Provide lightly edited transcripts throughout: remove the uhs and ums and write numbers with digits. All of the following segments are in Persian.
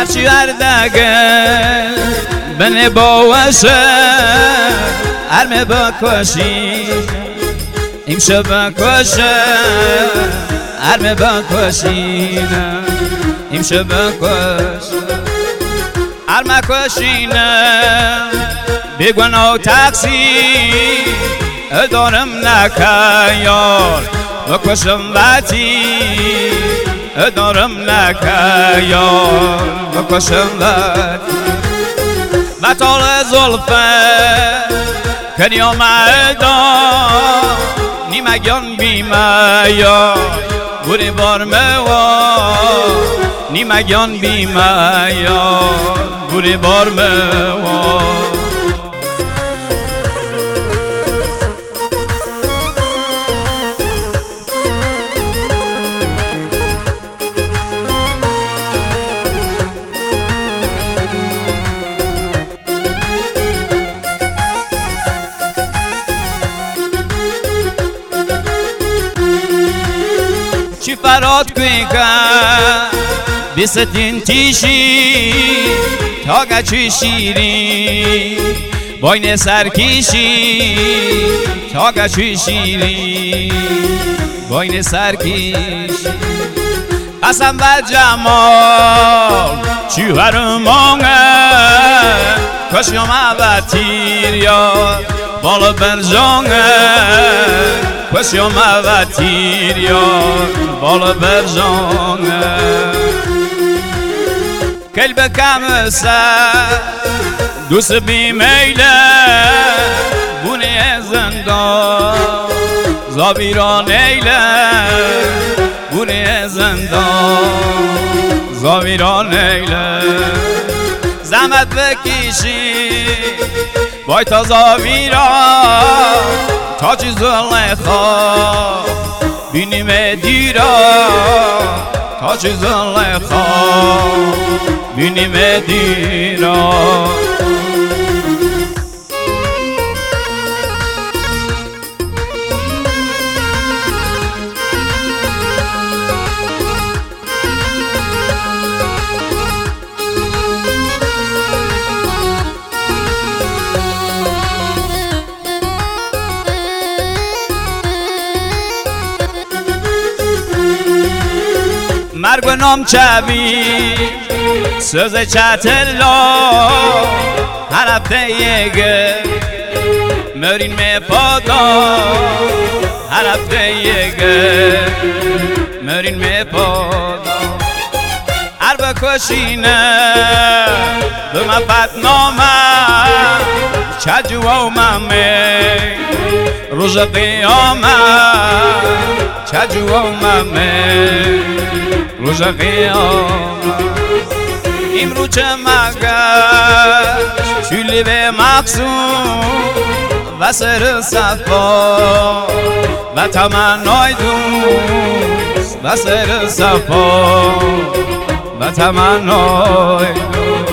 هرچی اردگه بنه باوشه ارمه بکشی امشب بکشه ارمه بکشینه امشب بکشه ارمه کشینه بگونا تقصیر دارم نکه یار بکشم وطی دارم نکه یار بکشم وطی و طال زلفه کنی آمده نیمگان بیمه یار بوری بارمه و نیمگان بیمه یار بوری بارمه و چی فراد کوی که بیستین تیشی تا گچی شیری باین سرکیشی تا گچی شیری باین سرکیشی قسم و جمال چی هرمانه کشیم و تیر یار بالا برجانه کشیم و تیر یار بالا برجانه کل بکم سر دوست بیمیله بونه زندان زابیران ایله بونه زندان زابیران ایله زحمت بکشی بای تا زابیران تا چی زلیخا بینیم دیرا تا چی زلیخا بینیم دیرا مرگ و نام چوی سوز چتلا هر هفته یگه مرین می پادا هر هفته یگه مرین می پادا هر بکشینه به مفت نامه چجو و ممه روز قیامه چجو و ممه روز قیامت امرو چه مگر شولی به مقصود و سر صفا و تمنای دوست و سر صفا و تمنای دوست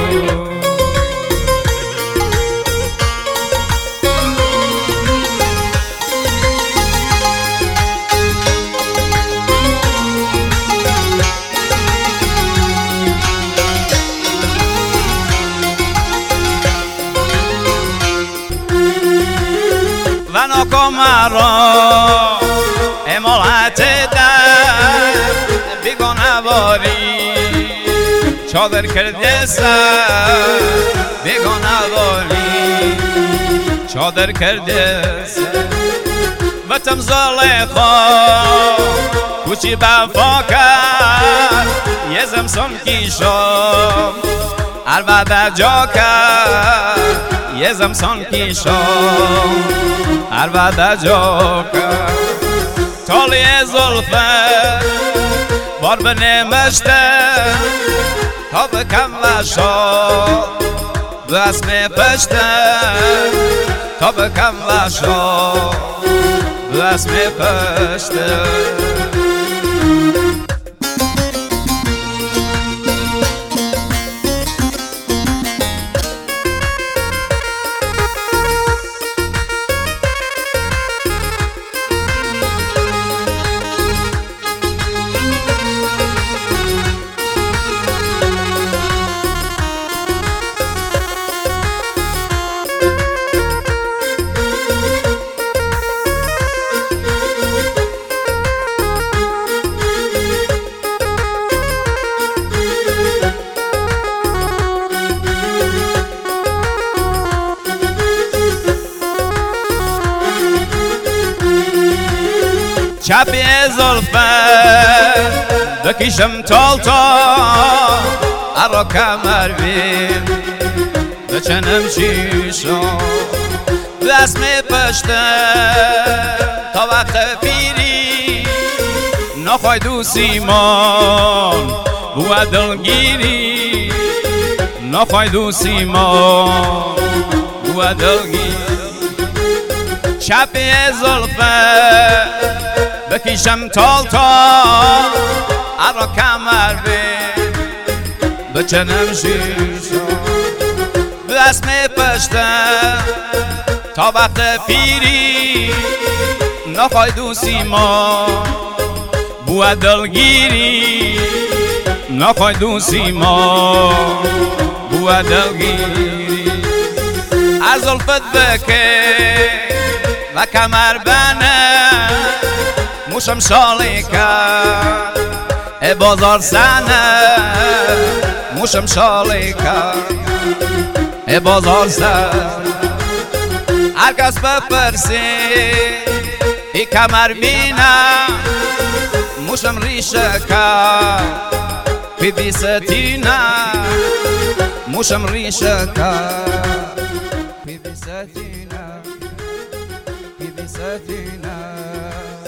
و ناکام را امالت در بیگانه واری چادر کرده سر بیگانه واری چادر کرده سر و تم زلیخا کوچی بفا کرد یه زمسان کیشم البته جا کرد یه زمسان کیشم البته جا کرد تالی زلفه بار بنمشته تا بکم و شاد دست می پشته تا بکم و شاد دست می پشته چپی زلفت بکشم تال ارا کمر بیم بچنم شیشم دست می پشتم تا وقت پیری نخوای دوستی من بو دلگیری نخوای دوستی من بو دلگیری چپی زلفت بکشم تال ارا کمر بیم بچنم شیشم دست می پشتم تا وقت پیری نخوای دوستی ما بو دلگیری نخوای دوستی ما بو دلگیری از زلفت بکه و کمر بنه موشم شالی کرد ای بازار سنه موشم شالی کرد ای بازار سنه هر کس بپرسی ای کمر بینه موشم ریشه کرد پی بی ستینه موشم ریشه کرد پی بی ستینه